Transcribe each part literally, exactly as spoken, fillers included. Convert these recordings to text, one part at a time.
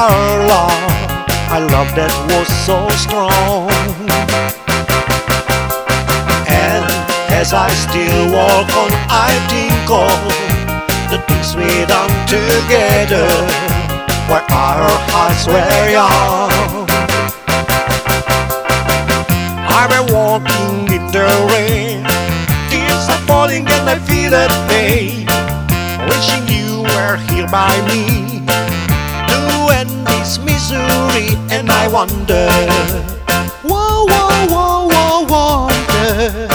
our love, a love that was so strong. And as I still walk on, I think of the things we done together, where our hearts were young. I've been walking in the rain, tears are falling and I feel the pain, wishing you were here by me to end this misery. And I wonder, whoa, whoa, whoa, whoa, wonder,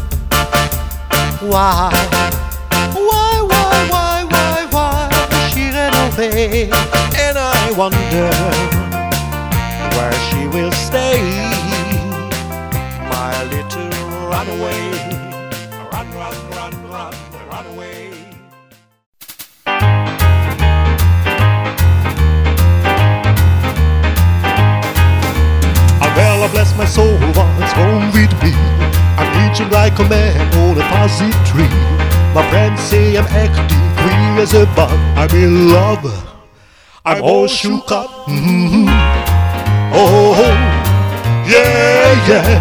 why, why, why, why, why, why she ran away. And I wonder where she will stay, my little runaway. Run, run, run, run, run away. Well, bless my soul, what's wrong with me? I'm reaching like a man on a fuzzy tree. My friends say I'm acting queer as a bug. I'm in love, I'm all shook up. Mm-hmm. Oh, yeah, yeah.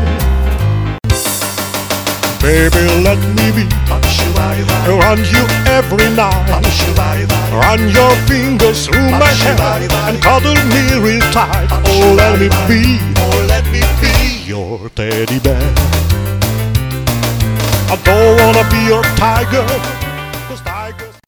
Baby, let me be around you every night. Run your fingers through my hair and cuddle me real tight. Oh, let me be, oh, let me be your teddy bear. I don't wanna be your tiger,